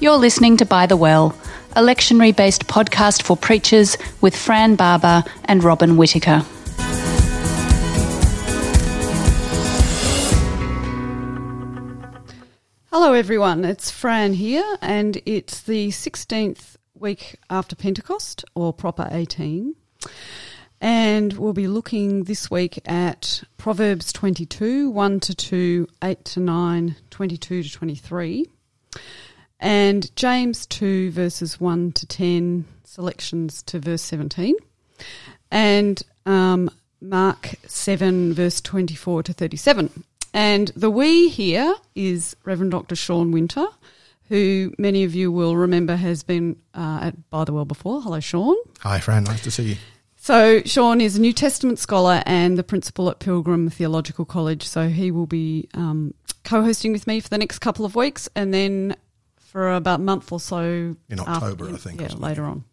You're listening to By the Well, a lectionary-based podcast for preachers with Fran Barber and Robin Whittaker. Hello everyone, it's Fran here, and it's the 16th week after Pentecost, or proper 18. And we'll be looking this week at Proverbs 22, 1-2, 8-9, 22-23. And James 2, verses 1-10, selections to verse 17. And Mark 7, verse 24-37. And the we here is Reverend Dr. Sean Winter, who many of you will remember has been at By the Well before. Hello, Sean. Hi, Fran. Nice to see you. So Sean is a New Testament scholar and the principal at Pilgrim Theological College. So he will be co-hosting with me for the next couple of weeks, and then for about a month or so in October, I think. Yeah, later on.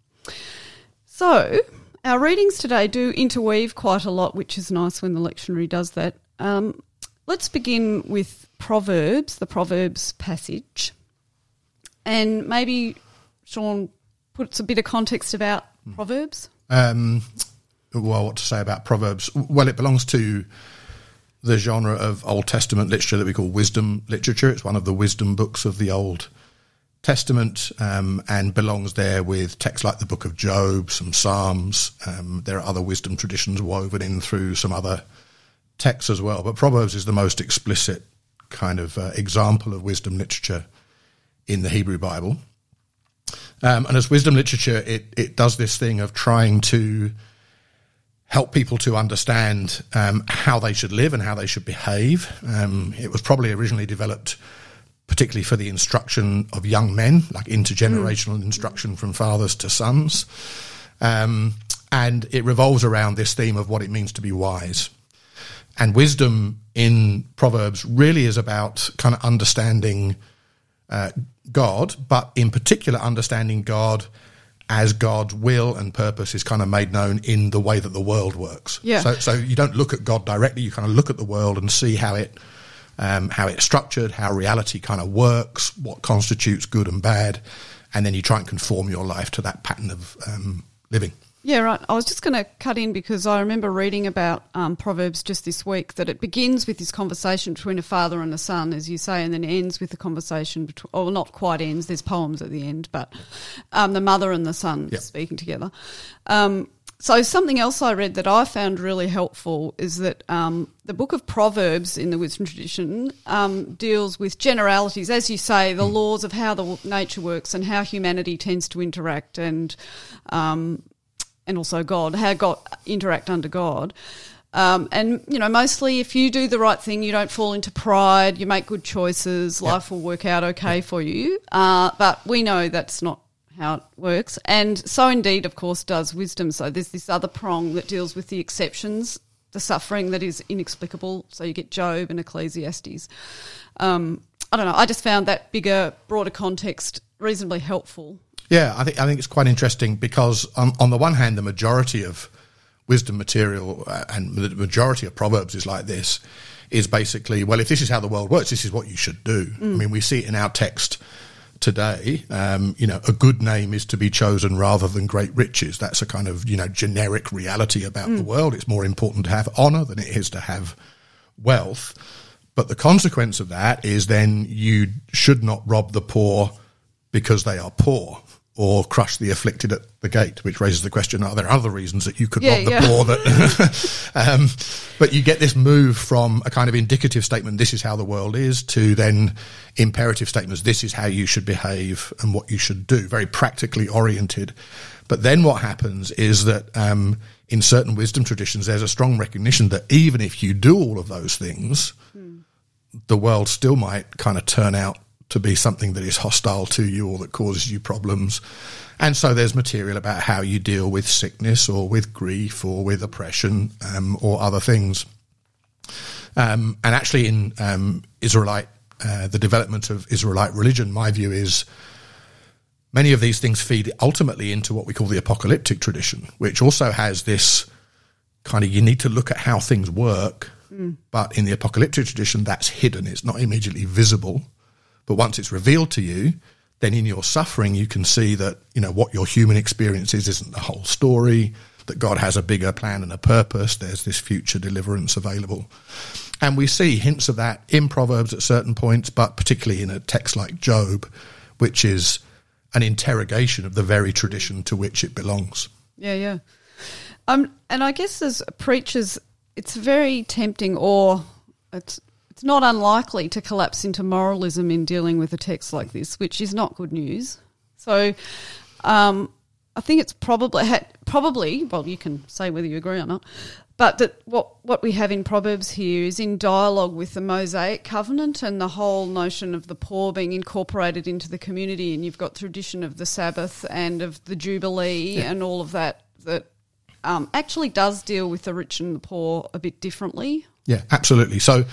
So our readings today do interweave quite a lot, which is nice when the lectionary does that. Let's begin with Proverbs, the Proverbs passage. And maybe, Sean, puts a bit of context about Proverbs. Well, what to say about Proverbs? Well, it belongs to the genre of Old Testament literature that we call wisdom literature. It's one of the wisdom books of the Old Testament, and belongs there with texts like the book of Job, some Psalms. There are other wisdom traditions woven in through some other texts as well. But Proverbs is the most explicit kind of example of wisdom literature in the Hebrew Bible. And as wisdom literature, it does this thing of trying to help people to understand how they should live and how they should behave. It was probably originally developed particularly for the instruction of young men, like intergenerational instruction from fathers to sons. And it revolves around this theme of what it means to be wise. And wisdom in Proverbs really is about kind of understanding God, but in particular understanding God as God's will and purpose is kind of made known in the way that the world works. Yeah. So you don't look at God directly, you kind of look at the world and see how it's structured, how reality kind of works, what constitutes good and bad, and then you try and conform your life to that pattern of living. Yeah, right. I was just going to cut in because I remember reading about Proverbs just this week, that it begins with this conversation between a father and a son, as you say, and then ends with the conversation between, or not quite ends, there's poems at the end, but the mother and the son speaking together. So something else I read that I found really helpful is that the book of Proverbs in the wisdom tradition deals with generalities, as you say, the laws of how the nature works and how humanity tends to interact, and also God, how God interact under God. And, you know, mostly if you do the right thing, you don't fall into pride, you make good choices, life will work out okay for you. But we know that's not how it works. And so indeed, of course, does wisdom. So there's this other prong that deals with the exceptions, the suffering that is inexplicable. So you get Job and Ecclesiastes. I don't know, I just found that bigger, broader context reasonably helpful. Yeah, I think it's quite interesting because on the one hand, the majority of wisdom material and the majority of Proverbs is like this, is basically, well, if this is how the world works, this is what you should do. I mean, we see it in our text today. A good name is to be chosen rather than great riches. That's a kind of, generic reality about the world. It's more important to have honour than it is to have wealth. But the consequence of that is then you should not rob the poor because they are poor, or crush the afflicted at the gate, which raises the question, are there other reasons that you could rob the poor? That, but you get this move from a kind of indicative statement, this is how the world is, to then imperative statements, this is how you should behave and what you should do, very practically oriented. But then what happens is that in certain wisdom traditions, there's a strong recognition that even if you do all of those things, the world still might kind of turn out to be something that is hostile to you or that causes you problems. And so there's material about how you deal with sickness or with grief or with oppression or other things. And actually in the development of Israelite religion, my view is many of these things feed ultimately into what we call the apocalyptic tradition, which also has this kind of, you need to look at how things work, but in the apocalyptic tradition, that's hidden. It's not immediately visible. But once it's revealed to you, then in your suffering you can see that, what your human experience is isn't the whole story, that God has a bigger plan and a purpose. There's this future deliverance available. And we see hints of that in Proverbs at certain points, but particularly in a text like Job, which is an interrogation of the very tradition to which it belongs. Yeah. And I guess as preachers, it's very tempting, or it's not unlikely to collapse into moralism in dealing with a text like this, which is not good news. So I think it's probably, well, you can say whether you agree or not, but that what we have in Proverbs here is in dialogue with the Mosaic covenant and the whole notion of the poor being incorporated into the community, and you've got tradition of the Sabbath and of the Jubilee and all of that actually does deal with the rich and the poor a bit differently. Yeah, absolutely. So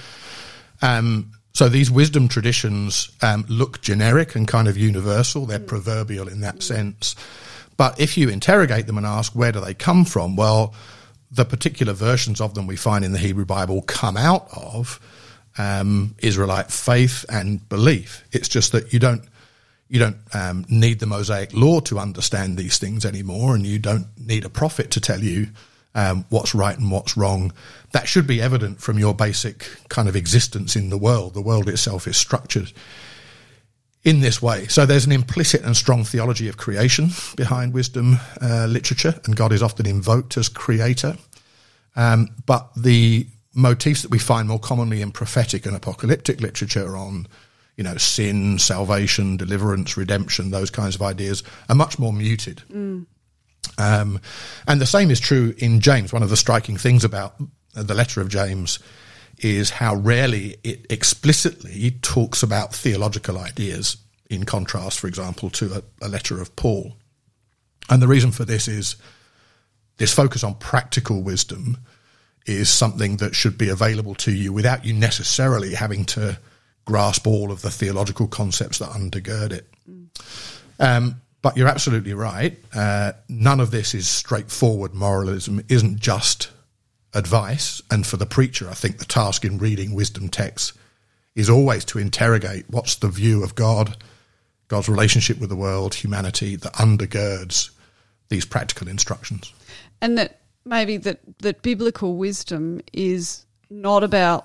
these wisdom traditions look generic and kind of universal. They're proverbial in that sense. But if you interrogate them and ask where do they come from, well, the particular versions of them we find in the Hebrew Bible come out of Israelite faith and belief. It's just that you don't need the Mosaic law to understand these things anymore, and you don't need a prophet to tell you what's right and what's wrong. That should be evident from your basic kind of existence in the world. The world itself is structured in this way. So there's an implicit and strong theology of creation behind wisdom literature, and God is often invoked as creator. But the motifs that we find more commonly in prophetic and apocalyptic literature on, sin, salvation, deliverance, redemption, those kinds of ideas are much more muted. And the same is true in James. One of the striking things about the letter of James is how rarely it explicitly talks about theological ideas, in contrast, for example, to a letter of Paul. And the reason for this is this focus on practical wisdom is something that should be available to you without you necessarily having to grasp all of the theological concepts that undergird it. But you're absolutely right. None of this is straightforward moralism. It isn't just advice. And for the preacher, I think the task in reading wisdom texts is always to interrogate what's the view of God, God's relationship with the world, humanity, that undergirds these practical instructions. And that maybe that biblical wisdom is not about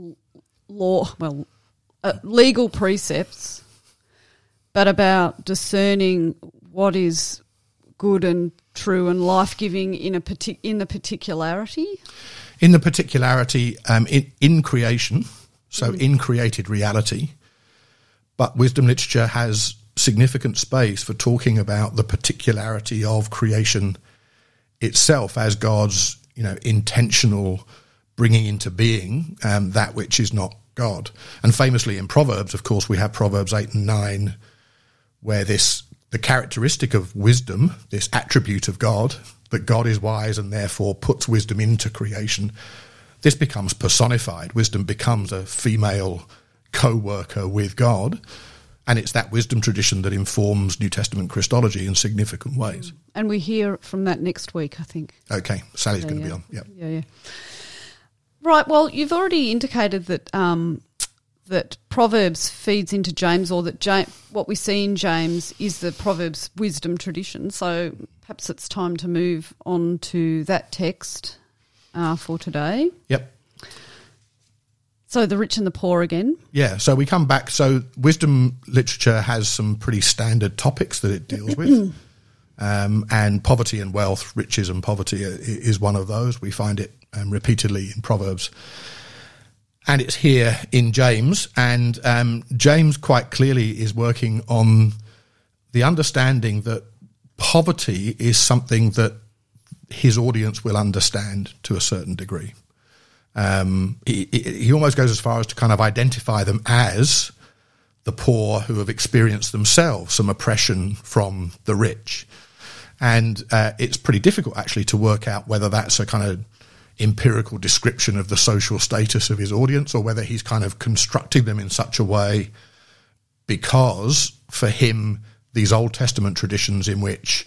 legal precepts, but about discerning what is good and true and life-giving in the particularity? In the particularity, in creation, so in created reality. But wisdom literature has significant space for talking about the particularity of creation itself as God's, intentional bringing into being that which is not God. And famously in Proverbs, of course, we have Proverbs 8 and 9, where the characteristic of wisdom, this attribute of God, that God is wise and therefore puts wisdom into creation, this becomes personified. Wisdom becomes a female co-worker with God, and it's that wisdom tradition that informs New Testament Christology in significant ways. And we hear from that next week, I think. Okay, Sally's going to be on. Yep. Yeah. Right, well, you've already indicated that that Proverbs feeds into James, or that what we see in James is the Proverbs wisdom tradition. So perhaps it's time to move on to that text for today. Yep. So the rich and the poor again. Yeah, so we come back. So wisdom literature has some pretty standard topics that it deals with. And poverty and wealth, riches and poverty is one of those. We find it repeatedly in Proverbs. And it's here in James. And James quite clearly is working on the understanding that poverty is something that his audience will understand to a certain degree. He almost goes as far as to kind of identify them as the poor who have experienced themselves some oppression from the rich. And it's pretty difficult actually to work out whether that's a kind of empirical description of the social status of his audience, or whether he's kind of constructing them in such a way because for him these Old Testament traditions in which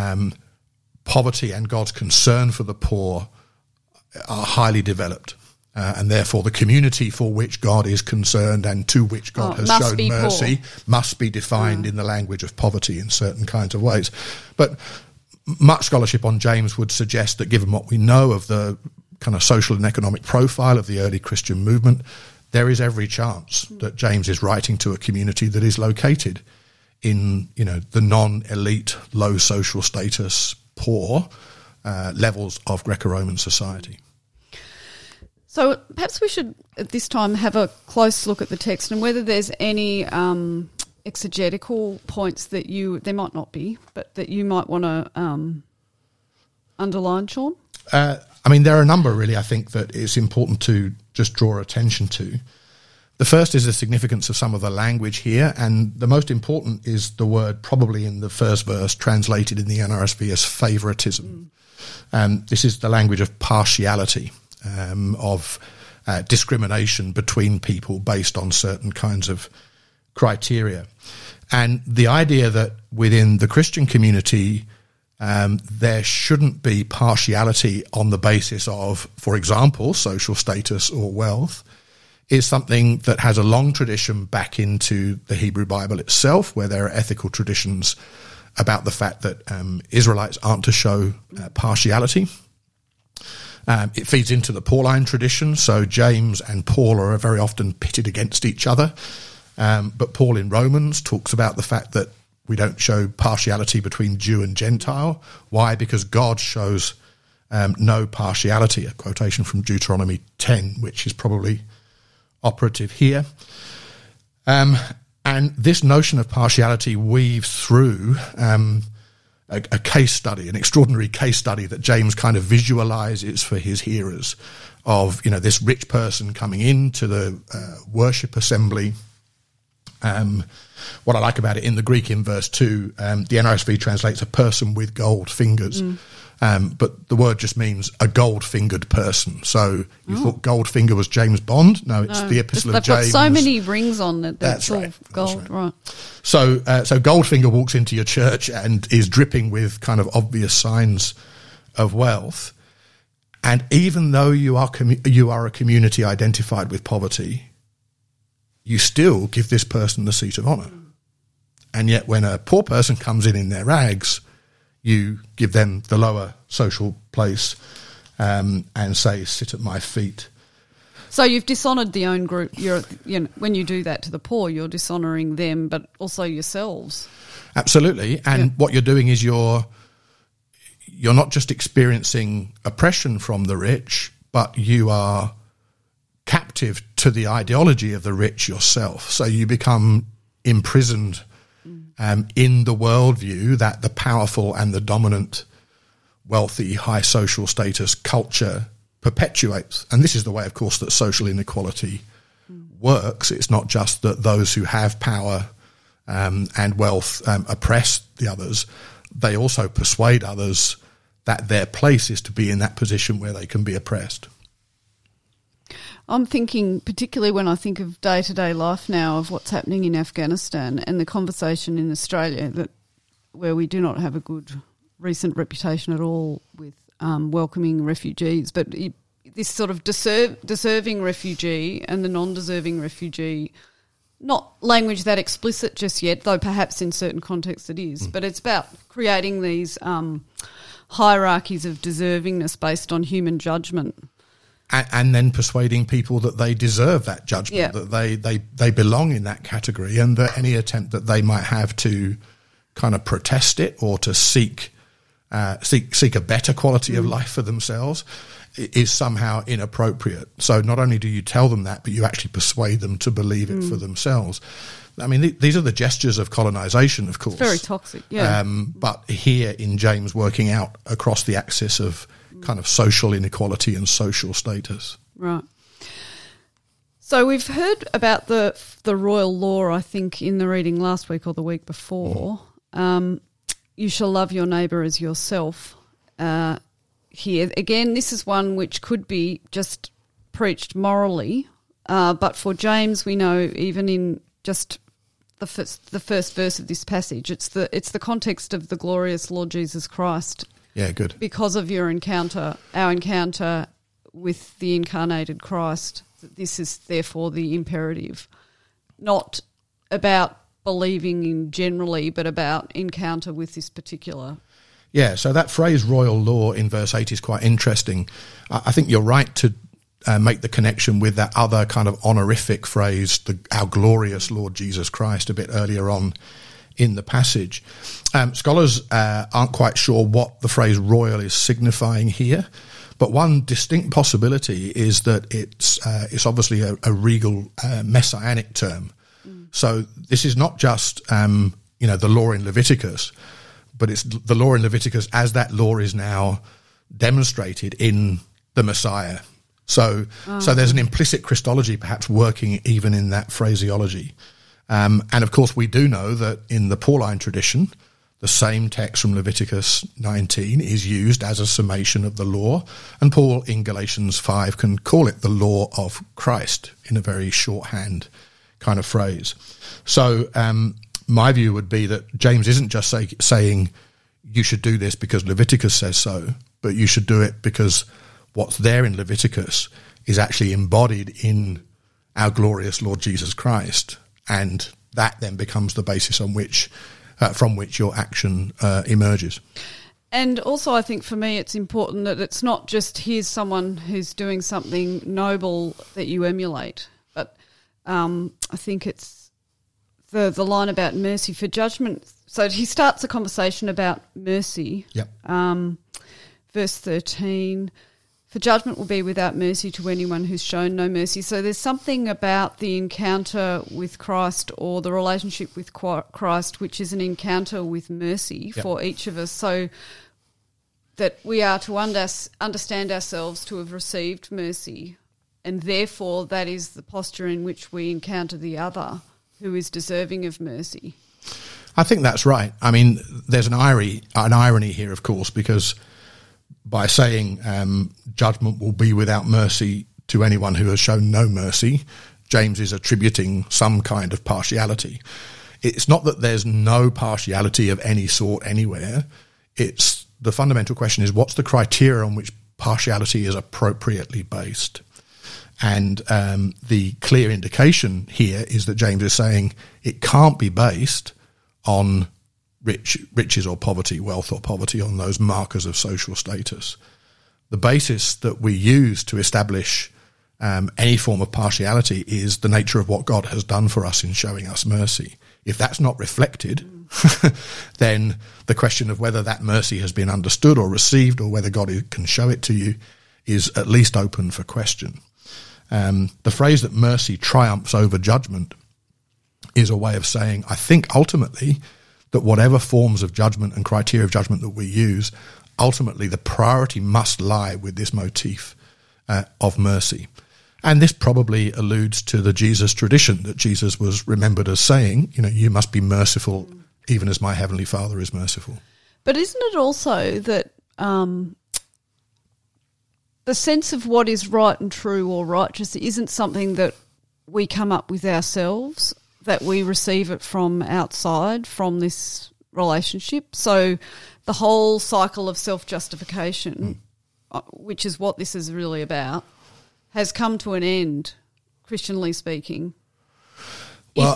poverty and God's concern for the poor are highly developed. and therefore the community for which God is concerned and to which God has shown mercy must be defined in the language of poverty in certain kinds of ways. But much scholarship on James would suggest that given what we know of the kind of social and economic profile of the early Christian movement, there is every chance that James is writing to a community that is located in, the non-elite, low social status, poor levels of Greco-Roman society. So perhaps we should at this time have a close look at the text and whether there's any exegetical points that there might not be, but that you might want to underline, Sean? There are a number, really, I think, that it's important to just draw attention to. The first is the significance of some of the language here, and the most important is the word probably in the first verse translated in the NRSV as favoritism. This is the language of partiality, of discrimination between people based on certain kinds of criteria. And the idea that within the Christian community there shouldn't be partiality on the basis of, for example, social status or wealth is something that has a long tradition back into the Hebrew Bible itself, where there are ethical traditions about the fact that Israelites aren't to show partiality. It feeds into the Pauline tradition, so James and Paul are very often pitted against each other. But Paul in Romans talks about the fact that we don't show partiality between Jew and Gentile. Why? Because God shows no partiality, a quotation from Deuteronomy 10, which is probably operative here. And this notion of partiality weaves through a case study, an extraordinary case study that James kind of visualizes for his hearers of, this rich person coming into the worship assembly. What I like about it in the Greek in verse 2, the NRSV translates a person with gold fingers, but the word just means a gold-fingered person. So you thought Goldfinger was James Bond? No, it's the Epistle of James. They've got so many rings on it. That's all right. Gold, right. So Goldfinger walks into your church and is dripping with kind of obvious signs of wealth. And even though you are a community identified with poverty, you still give this person the seat of honour. And yet when a poor person comes in their rags, you give them the lower social place and say, sit at my feet. So you've dishonoured the own group. When you do that to the poor, you're dishonouring them, but also yourselves. Absolutely. And what you're doing is you're not just experiencing oppression from the rich, but you are captive to the ideology of the rich yourself. So you become imprisoned in the worldview that the powerful and the dominant, wealthy, high social status culture perpetuates. And this is the way, of course, that social inequality works. It's not just that those who have power and wealth oppress the others. They also persuade others that their place is to be in that position where they can be oppressed. I'm thinking, particularly when I think of day-to-day life now, of what's happening in Afghanistan and the conversation in Australia where we do not have a good recent reputation at all with welcoming refugees, but this sort of deserving refugee and the non-deserving refugee, not language that explicit just yet, though perhaps in certain contexts it is, but it's about creating these hierarchies of deservingness based on human judgment. And then persuading people that they deserve that judgment, that they belong in that category, and that any attempt that they might have to kind of protest it or to seek a better quality of life for themselves is somehow inappropriate. So not only do you tell them that, but you actually persuade them to believe it for themselves. I mean, these are the gestures of colonisation, of course. It's very toxic, yeah. But here in James working out across the axis of kind of social inequality and social status. Right. So we've heard about the royal law, I think, in the reading last week or the week before. You shall love your neighbour as yourself. Here, again, this is one which could be just preached morally, but for James, we know even in just the first verse of this passage, it's the context of the glorious Lord Jesus Christ. Yeah, good. Because of our encounter with the incarnated Christ, that this is therefore the imperative. Not about believing in generally, but about encounter with this particular. Yeah, so that phrase royal law in verse 8 is quite interesting. I think you're right to make the connection with that other kind of honorific phrase, our glorious Lord Jesus Christ, a bit earlier on in the passage. Scholars aren't quite sure what the phrase royal is signifying here, but one distinct possibility is that it's obviously a regal messianic term. So this is not just the law in Leviticus, but it's the law in Leviticus as that law is now demonstrated in the Messiah. So there's an implicit Christology perhaps working even in that phraseology. And of course we do know that in the Pauline tradition, the same text from Leviticus 19 is used as a summation of the law, and Paul in Galatians 5 can call it the law of Christ in a very shorthand kind of phrase. So my view would be that James isn't just saying you should do this because Leviticus says so, but you should do it because what's there in Leviticus is actually embodied in our glorious Lord Jesus Christ, and that then becomes the basis on which from which your action emerges. And also I think for me it's important that it's not just here's someone who's doing something noble that you emulate, but I think it's the line about mercy for judgment. So he starts a conversation about mercy. Yep. Verse 13, for judgment will be without mercy to anyone who's shown no mercy. So there's something about the encounter with Christ or the relationship with Christ which is an encounter with mercy Yep. for each of us, so that we are to understand ourselves to have received mercy, and therefore that is the posture in which we encounter the other who is deserving of mercy. I think that's right. I mean, there's an irony here, of course, because by saying judgment will be without mercy to anyone who has shown no mercy, James is attributing some kind of partiality. It's not that there's no partiality of any sort anywhere. It's the fundamental question is what's the criteria on which partiality is appropriately based? And the clear indication here is that James is saying it can't be based on riches or poverty, wealth or poverty, on those markers of social status. The basis that we use to establish any form of partiality is the nature of what God has done for us in showing us mercy. If that's not reflected, then the question of whether that mercy has been understood or received or whether God can show it to you is at least open for question. The phrase that mercy triumphs over judgment is a way of saying, I think ultimately that whatever forms of judgment and criteria of judgment that we use, ultimately the priority must lie with this motif of mercy. And this probably alludes to the Jesus tradition that Jesus was remembered as saying, you must be merciful even as my heavenly Father is merciful. But isn't it also that the sense of what is right and true or righteous isn't something that we come up with ourselves, that we receive it from outside, from this relationship? So the whole cycle of self-justification, which is what this is really about, has come to an end, Christianly speaking. Well,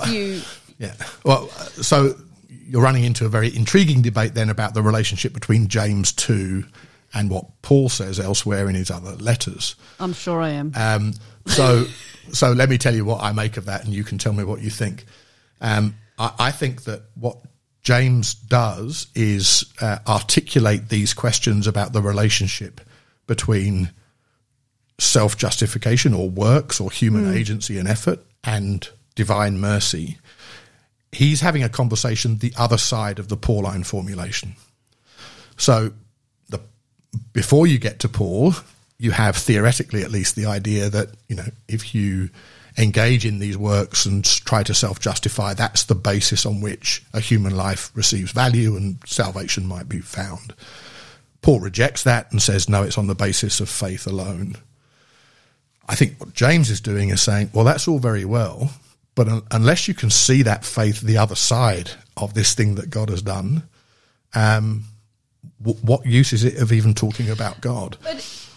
so you're running into a very intriguing debate then about the relationship between James 2 and what Paul says elsewhere in his other letters. I'm sure I am. So let me tell you what I make of that, and you can tell me what you think. I think that what James does is articulate these questions about the relationship between self-justification or works or human agency and effort and divine mercy. He's having a conversation the other side of the Pauline formulation. So before you get to Paul, you have theoretically at least the idea that, if you engage in these works and try to self-justify, that's the basis on which a human life receives value and salvation might be found. Paul rejects that and says, no, it's on the basis of faith alone. I think what James is doing is saying, well, that's all very well, but unless you can see that faith the other side of this thing that God has done, what use is it of even talking about God?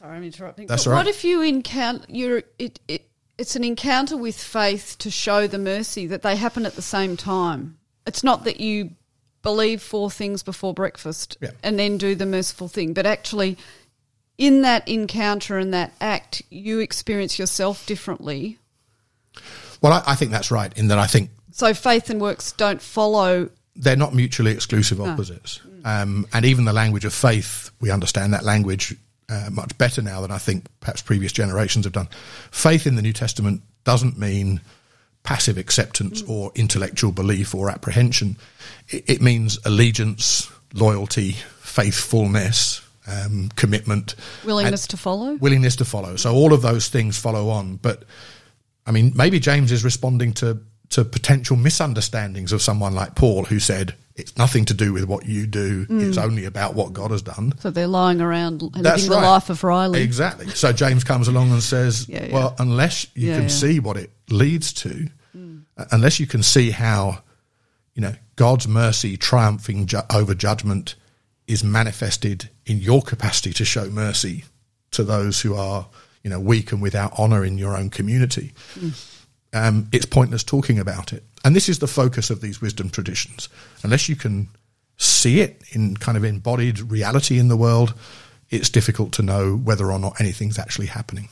Sorry, I'm interrupting. That's but all right. What if you encounter it's an encounter with faith to show the mercy that they happen at the same time. It's not that you believe 4 things before breakfast and then do the merciful thing, but actually in that encounter and that act, you experience yourself differently. Well, I think that's right, in that I think... So faith and works don't follow... They're not mutually exclusive opposites. And even the language of faith, we understand that language much better now than I think perhaps previous generations have done. Faith in the New Testament doesn't mean passive acceptance or intellectual belief or apprehension. It means allegiance, loyalty, faithfulness, commitment. Willingness to follow? Willingness to follow. So all of those things follow on. But, I mean, maybe James is responding to potential misunderstandings of someone like Paul, who said, it's nothing to do with what you do, it's only about what God has done. So they're lying around living the life of Riley. Exactly. So James comes along and says, well, unless you can see what it leads to, unless you can see how, God's mercy triumphing over judgment is manifested in your capacity to show mercy to those who are, weak and without honour in your own community, it's pointless talking about it. And this is the focus of these wisdom traditions. Unless you can see it in kind of embodied reality in the world, it's difficult to know whether or not anything's actually happening.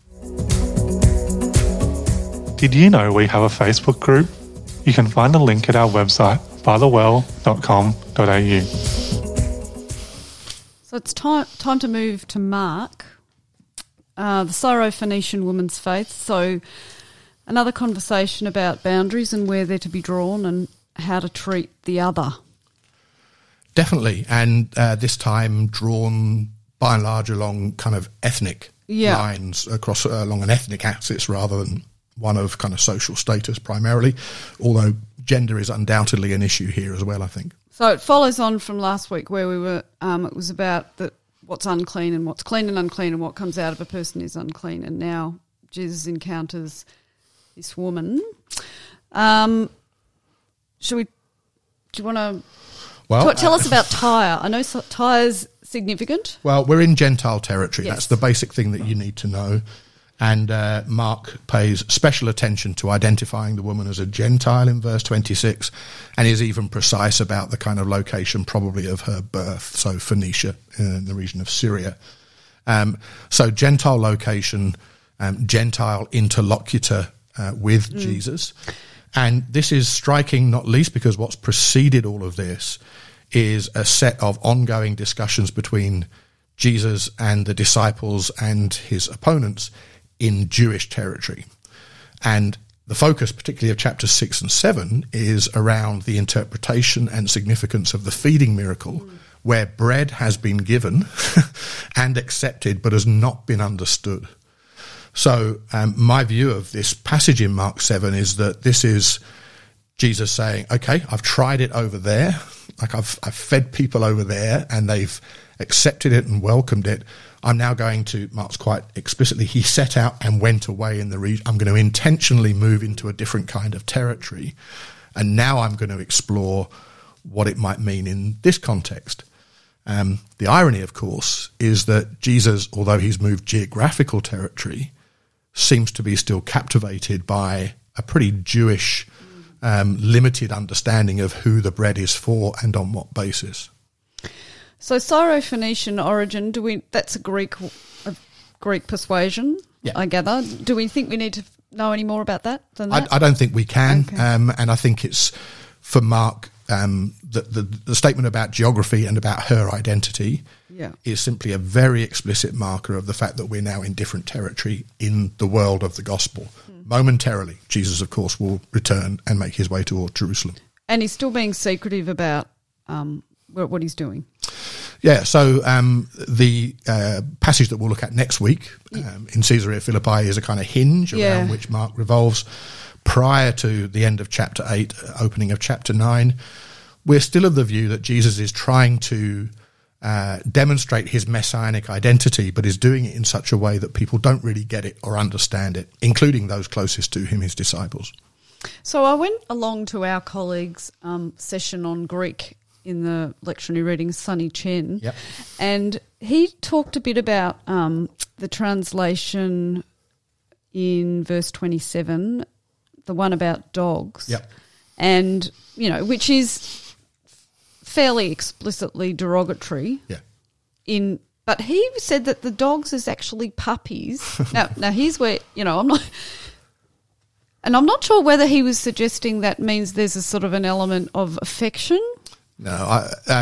Did you know we have a Facebook group? You can find a link at our website, bythewell.com.au. So it's time to move to Mark, the Syrophoenician woman's faith. So another conversation about boundaries and where they're to be drawn and how to treat the other. Definitely. And this time drawn by and large along kind of ethnic lines, across along an ethnic axis rather than one of kind of social status primarily, although gender is undoubtedly an issue here as well, I think. So it follows on from last week where we were, it was about what's unclean and what's clean and unclean and what comes out of a person is unclean. And now Jesus encounters this woman. Do you want to tell us about Tyre? I know Tyre's significant. Well, we're in Gentile territory. Yes. That's the basic thing that you need to know. And Mark pays special attention to identifying the woman as a Gentile in verse 26 and is even precise about the kind of location probably of her birth, so Phoenicia in the region of Syria. So Gentile location, Gentile interlocutor with Jesus. And this is striking, not least because what's preceded all of this is a set of ongoing discussions between Jesus and the disciples and his opponents in Jewish territory. And the focus, particularly of chapters 6 and 7, is around the interpretation and significance of the feeding miracle, where bread has been given and accepted but has not been understood. So my view of this passage in Mark 7 is that this is Jesus saying, okay, I've tried it over there, like I've fed people over there and they've accepted it and welcomed it. I'm now going to, Mark's quite explicitly, he set out and went away in the region. I'm going to intentionally move into a different kind of territory. And now I'm going to explore what it might mean in this context. The irony, of course, is that Jesus, although he's moved geographical territory, seems to be still captivated by a pretty Jewish, limited understanding of who the bread is for and on what basis. So Syrophoenician origin, that's a Greek persuasion, I gather. Do we think we need to know any more about that than that? I don't think we can. Okay. And I think it's, for Mark, the statement about geography and about her identity is simply a very explicit marker of the fact that we're now in different territory in the world of the gospel. Momentarily, Jesus, of course, will return and make his way toward Jerusalem. And he's still being secretive about what he's doing. Yeah, so the passage that we'll look at next week in Caesarea Philippi is a kind of hinge around which Mark revolves. Prior to the end of chapter 8, opening of chapter 9, we're still of the view that Jesus is trying to demonstrate his messianic identity, but is doing it in such a way that people don't really get it or understand it, including those closest to him, his disciples. So I went along to our colleagues' session on Greek in the lectionary reading, Sonny Chen. Yep. And he talked a bit about the translation in verse 27, the one about dogs. Yep. And, which is fairly explicitly derogatory. Yeah. But he said that the dogs is actually puppies. Now here's where, I'm not sure whether he was suggesting that means there's a sort of an element of affection. No,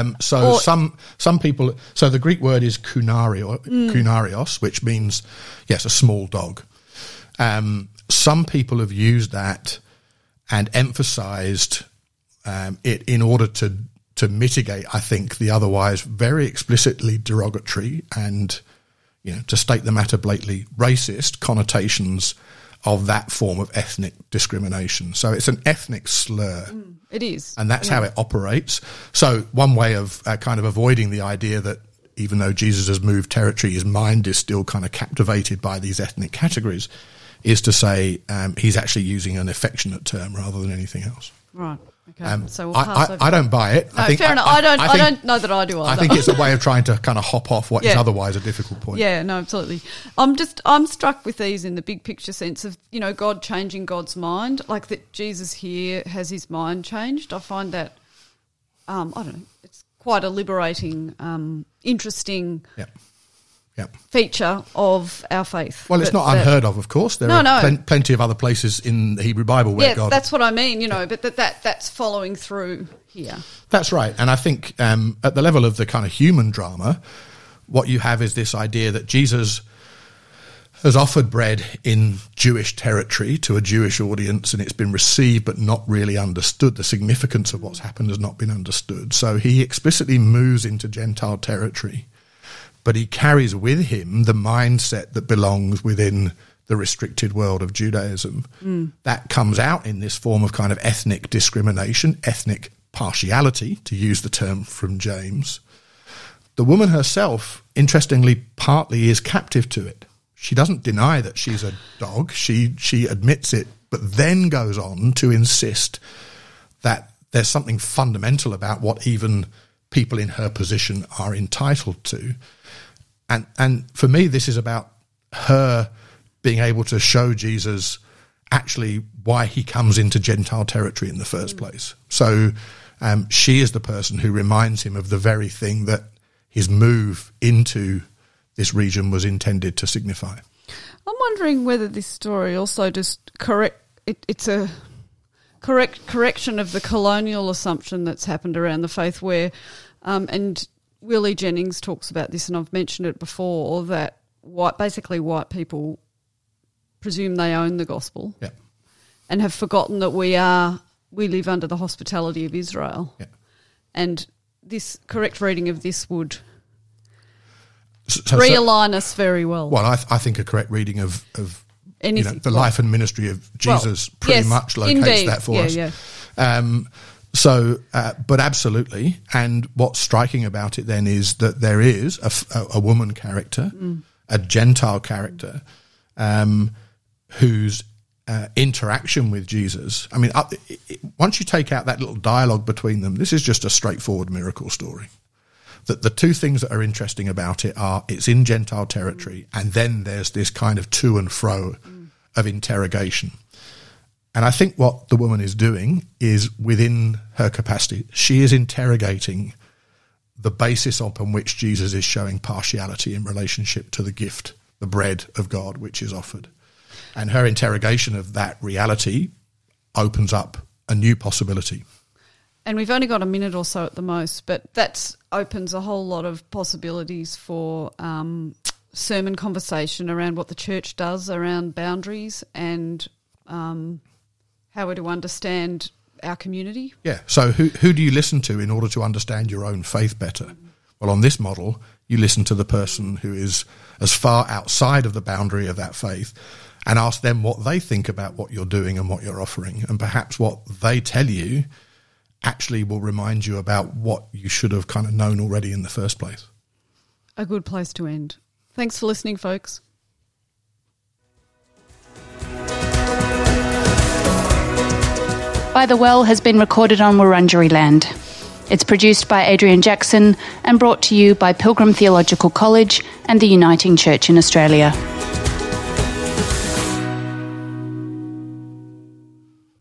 some people. So the Greek word is kunarios, which means a small dog. Some people have used that and emphasised it in order to mitigate, I think, the otherwise very explicitly derogatory and, to state the matter blatantly, racist connotations of that form of ethnic discrimination. So it's an ethnic slur. It is. And that's how it operates. So one way of kind of avoiding the idea that even though Jesus has moved territory, his mind is still kind of captivated by these ethnic categories is to say he's actually using an affectionate term rather than anything else. Right. Okay. So we'll pass over. I don't buy it. No, fair enough. I don't know that I do either. I think it's a way of trying to kind of hop off what is otherwise a difficult point. Yeah, no, absolutely. I'm struck with these in the big picture sense of, God changing God's mind, like that Jesus here has his mind changed. I find that, I don't know, it's quite a liberating, interesting feature of our faith. Well, it's not unheard of course. There are plenty of other places in the Hebrew Bible where God... that's what I mean, but that's following through here. That's right. And I think at the level of the kind of human drama, what you have is this idea that Jesus has offered bread in Jewish territory to a Jewish audience, and it's been received but not really understood. The significance of what's happened has not been understood. So he explicitly moves into Gentile territory, but he carries with him the mindset that belongs within the restricted world of Judaism. That comes out in this form of kind of ethnic discrimination, ethnic partiality, to use the term from James. The woman herself, interestingly, partly is captive to it. She doesn't deny that she's a dog. She admits it, but then goes on to insist that there's something fundamental about what even people in her position are entitled to. And for me, this is about her being able to show Jesus actually why he comes into Gentile territory in the first place. So she is the person who reminds him of the very thing that his move into this region was intended to signify. I'm wondering whether this story also just it's a correction of the colonial assumption that's happened around the faith where, and Willie Jennings talks about this, and I've mentioned it before, that basically white people presume they own the gospel and have forgotten that we live under the hospitality of Israel. Yeah. And this correct reading of this would realign us very well. Well, I think a correct reading of the life and ministry of Jesus pretty much locates that for us. Yeah. But absolutely, and what's striking about it then is that there is a woman character, a Gentile character, whose interaction with Jesus. I mean, once you take out that little dialogue between them, this is just a straightforward miracle story. That the two things that are interesting about it are it's in Gentile territory, and then there's this kind of to and fro of interrogation. And I think what the woman is doing is, within her capacity, she is interrogating the basis upon which Jesus is showing partiality in relationship to the gift, the bread of God, which is offered. And her interrogation of that reality opens up a new possibility. And we've only got a minute or so at the most, but that opens a whole lot of possibilities for sermon conversation around what the church does around boundaries and how we're to understand our community. Yeah, so who do you listen to in order to understand your own faith better? Well, on this model, you listen to the person who is as far outside of the boundary of that faith and ask them what they think about what you're doing and what you're offering. And perhaps what they tell you actually will remind you about what you should have kind of known already in the first place. A good place to end. Thanks for listening, folks. By the Well has been recorded on Wurundjeri land. It's produced by Adrian Jackson and brought to you by Pilgrim Theological College and the Uniting Church in Australia.